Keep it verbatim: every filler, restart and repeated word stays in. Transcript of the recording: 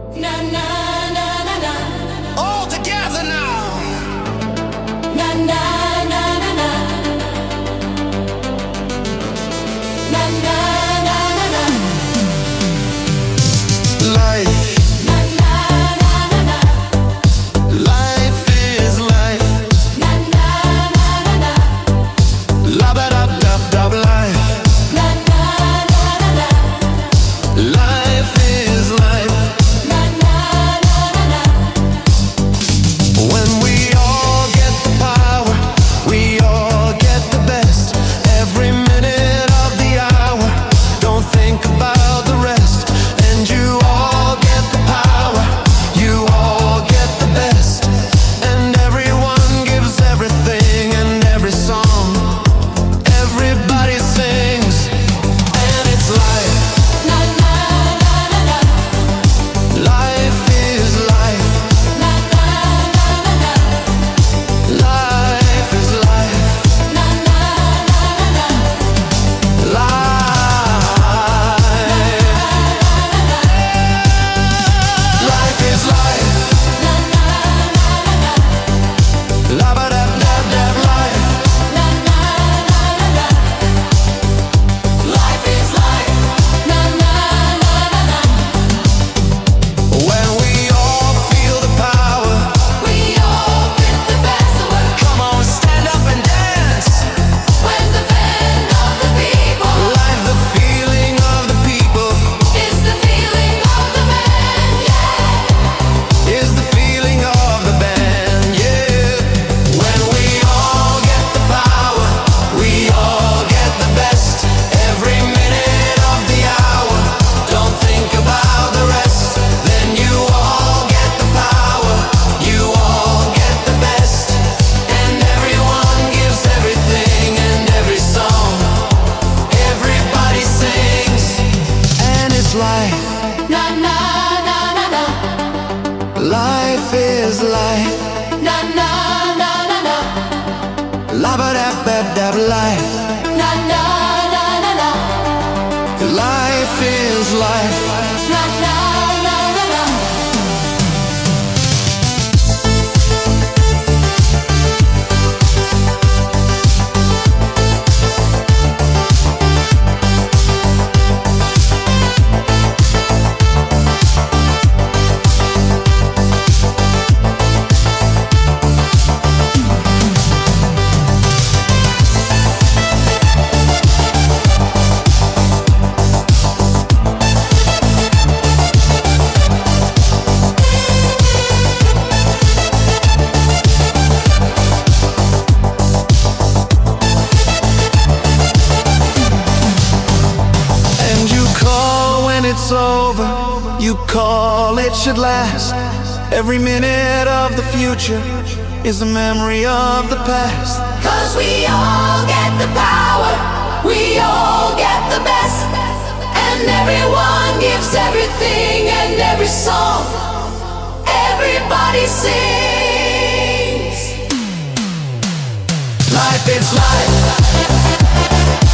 Na na na na na. All together now. Na na na na na. Na na na na na. Life. Na na na na na. Life is life. Na na na na na. La ba da da da life. Na na na na na. Life is life. Na na na na na. When we all get the power, we all get the best. Every minute of the hour, don't think about the rest. And you all get the power, you all get the best. And everyone gives everything and every song. Everybody sings, and it's life. Na na na na na. Life is life. Na na na na na. Life is life. Na na na na na. Life. Life is life. Na na na na na. La ba da da da life. Na na na na na. Life is life. Na na na na na. When we all feel the power, We all get the best of it. come on, stand up and dance. When the band of the people Life, the feeling of the people, is the feeling of the man, yeah. is the feeling of the band, yeah. When we all get the power, we all get the best. Every minute of the hour, don't think about the rest. Then you all get the power, you all get the best. And everyone gives everything and every song. Everybody sings, and it's life. Na na na na na. Life is life. Na na na na na. La ba da ba da life. Na na na na na. Life is life. Na na na na na. And you call when it's over. You call it should last. Every minute of the future is a memory of the past. Cause we all get the power, we all get the best. And everyone gives everything and every song. Everybody sings. Life is life.